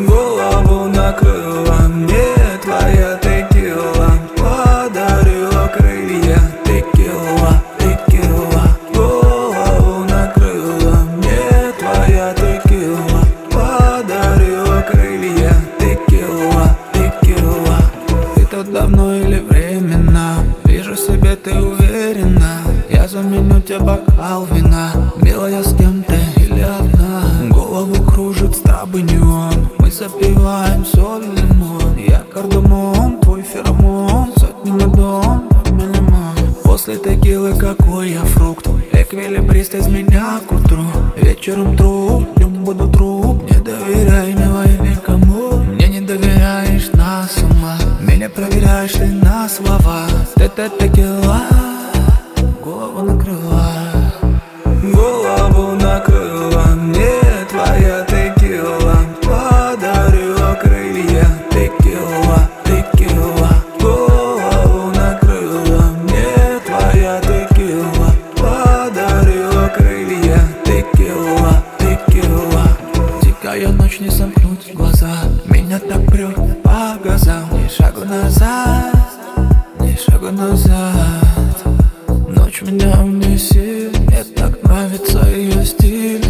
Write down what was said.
Голову накрыла мне твоя текила, подарила крылья. Текила, текила. Голову накрыла мне твоя текила, подарила крылья. Текила, текила. Ты тут давно или временно? Вижу себе, ты уверена. Я заменю тебе бокал вина. Милая, с кем ты или одна? Голову кружит с тобой неон. Мы запиваем соль, лимон. Я кардамон, твой феромон. Сотни на дом, лимон. После текилы какой я фрукт. Эквилибрист из меня к утру. Вечером труп, днем буду труп. Не доверяй, милой, никому. Мне не доверяешь на ума. Меня проверяешь ты на слова. Ты текила, голову накрыла. Голову накрыла мне твоя текила, подарила крылья. Текила, текила. Голову накрыла мне твоя текила, подарила крылья. Текила, текила. Дикая ночь, не сомкнуть глаза. Меня так прет по газам. Ни шагу назад, ни шагу назад. Ночь меня унесет. Мне так нравится ее стиль.